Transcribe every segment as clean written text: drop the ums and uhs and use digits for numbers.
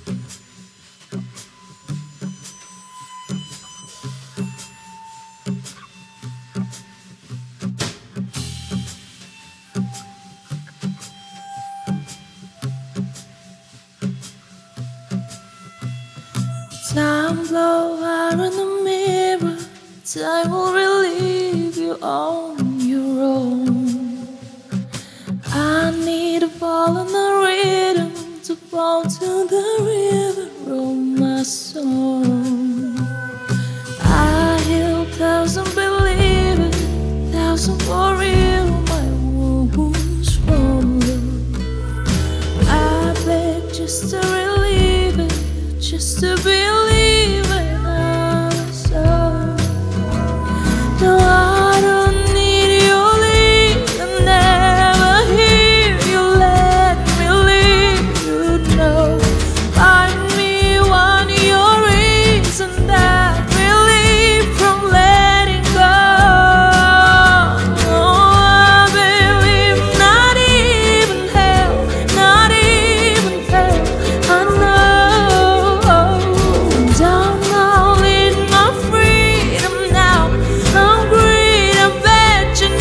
Time blow out in the mirror. Time will relieve you on your own. I need a ball in the rhythm to fall to the river of my soul. I heal thousand believers, thousand for real, my wounds from love. I beg just to relieve it, just to believe in us. No, I don't need your lead. I never hear you let me leave. You know, find me one your reason that relief from letting go. I believe not even hell, not even hell. I know. I'm not leading my freedom now. I'm great, I bet you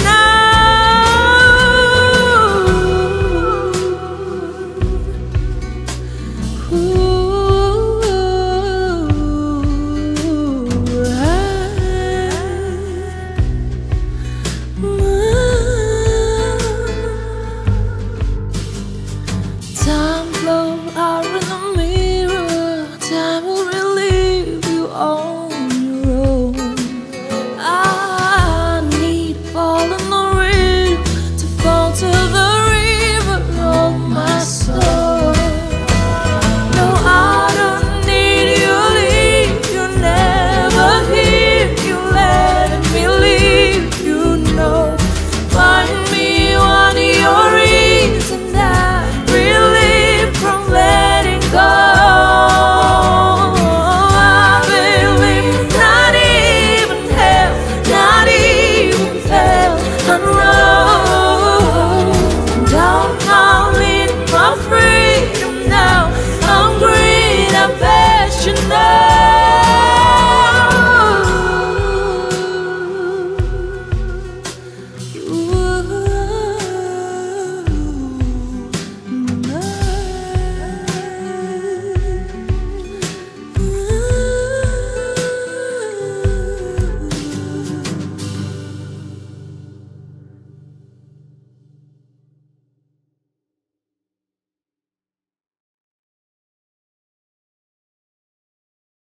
Time blow out in the mirror. Time will relieve you all.